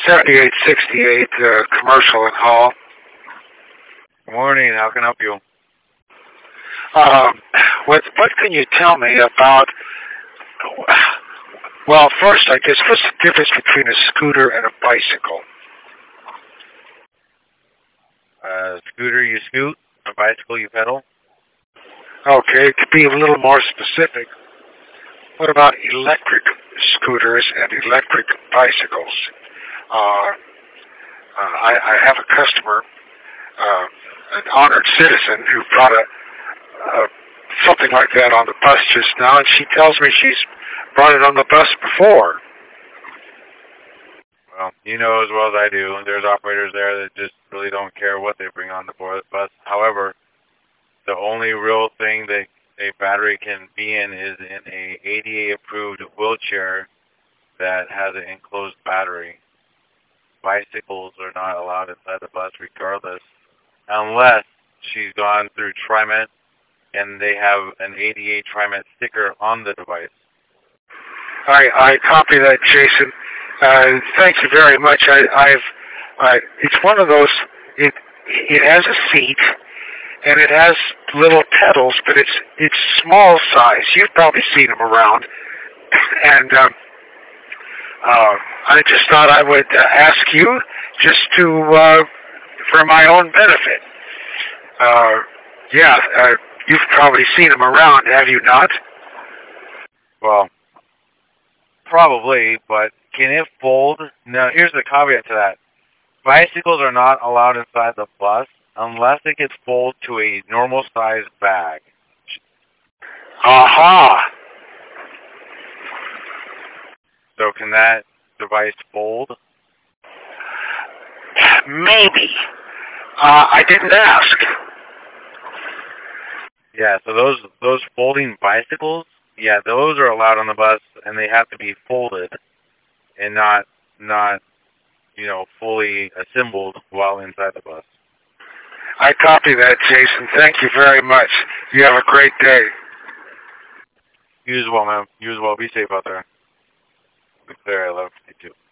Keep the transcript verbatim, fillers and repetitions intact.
seventy-eight sixty-eight uh, Commercial and Hall. Good morning. How can I help you? Um, what what can you tell me about? Well, first, I guess, what's the difference between a scooter and a bicycle? Uh, scooter, you scoot. A bicycle, you pedal. Okay, to be a little more specific, what about electric scooters and electric bicycles? Uh, uh, I, I have a customer, uh, an honored citizen, who brought a uh, something like that on the bus just now, and she tells me she's brought it on the bus before. Well, you know as well as I do, there's operators there that just really don't care what they bring on the bus. However, the only real thing that a battery can be in is in a A D A-approved wheelchair that has an enclosed battery. Bicycles are not allowed inside the bus regardless, unless she's gone through TriMet and they have an A D A TriMet sticker on the device. I, I copy that, Jason. Uh, thank you very much. I, I've, I, it's one of those. It it has a seat, and it has little pedals, but it's it's small size. You've probably seen them around, and um, uh, I just thought I would uh, ask you just to uh, for my own benefit. Uh, yeah, uh, you've probably seen them around, have you not? Well, probably, but can it fold? No, here's the caveat to that. Bicycles are not allowed inside the bus unless it gets folded to a normal-sized bag. Aha! So can that device fold? Maybe. Uh, I didn't ask. Yeah, so those those folding bicycles, yeah, those are allowed on the bus, and they have to be folded and not not you know fully assembled while inside the bus. I copy that, Jason. Thank you very much. You have a great day. You as well, man. You as well. Be safe out there. Be clear. I love you too.